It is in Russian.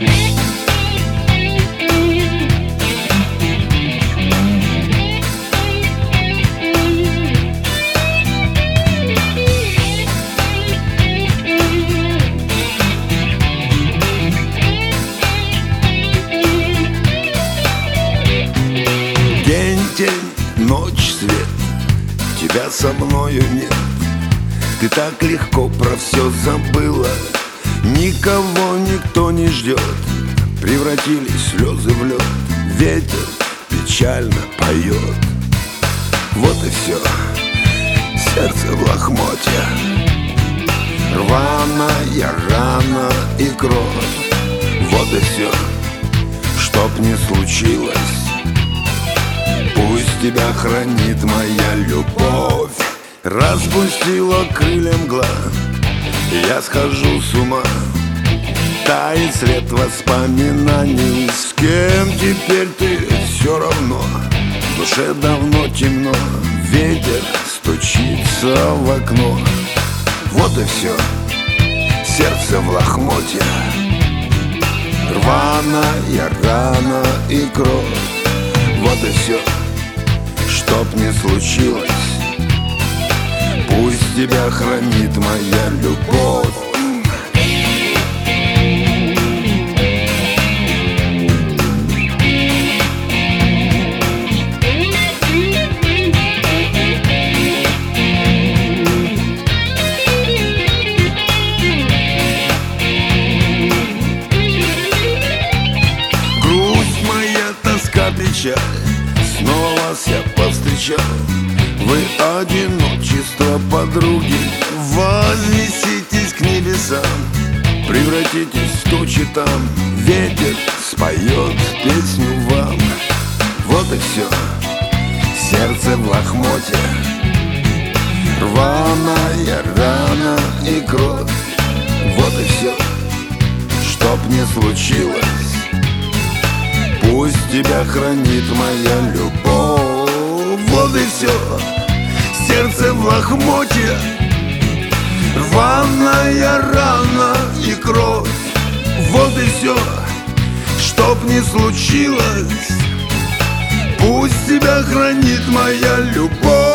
День, ночь, свет, тебя со мною нет. Ты так легко про все забыла, никого никто не ждет. Превратились слезы в лед, ветер печально поет. Вот и все, сердце в лохмотья, рваная рана и кровь. Вот и все, чтоб не случилось, пусть тебя хранит моя любовь. Распустила крылья мгла, я схожу с ума. Тает след воспоминаний, с кем теперь ты все равно. В душе давно темно, ветер стучится в окно. Вот и все, сердце в лохмотья, рваная рана и кровь. Вот и все, чтоб не случилось, пусть тебя хранит моя любовь. Грусть моя, тоска, печаль, снова вас я повстречал. Вы одиночество, подруги, вознеситесь к небесам. Превратитесь в тучи там, ветер споет песню вам. Вот и все, сердце в лохмотья, рваная рана и кровь. Вот и все, чтоб не случилось, пусть тебя хранит моя любовь. Вот и все, сердце в лохмотья, рваная рана и кровь. Вот и все, чтоб не случилось, пусть тебя хранит моя любовь.